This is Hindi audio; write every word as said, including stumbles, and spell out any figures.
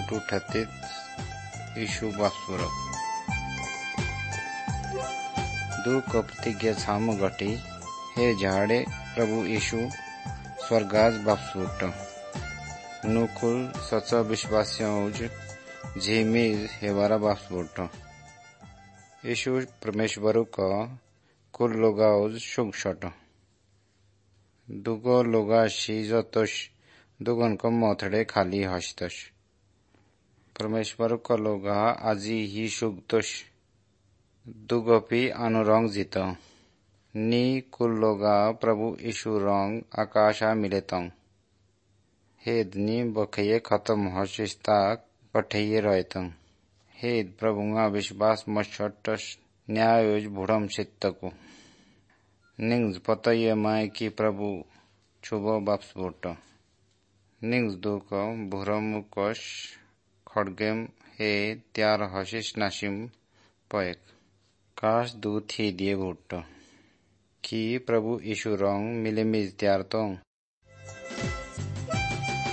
टू ठत्तीस यीशु बास्पुर दो को प्रतिज्ञा साम घटी हे झाड़े प्रभु यीशु स्वर्गाज बाप्सुट नुकुल सच विश्वास झीमीज हेवारा बाप्सुट यीशु परमेश्वर का कुल लोगाउज शुगशट दुगो लोगा शीजतोश दुगन को मोथड़े खाली हस्तश परमेश्वर का लोगा आजी ही शुगतोश दुगोपी अनुरंग जीतो नी कुल लोगा प्रभु यीशु रंग आकाशा मिलेतों हेद नी बखये खत्म हशिस्ता कठये रहतों हेद प्रभुंगा विश्वास मशटस न्यायोज भुड़म सित्तको निंग्स पतये माय की प्रभु छुबो बाप्सबोट निंग्स दो को भुरम कोश खड़गेम हे त्यार हशिश नाशिम पयक काश दू थी दिए भुट्टो कि प्रभु यीशु रंग मिले मिज त्यार तो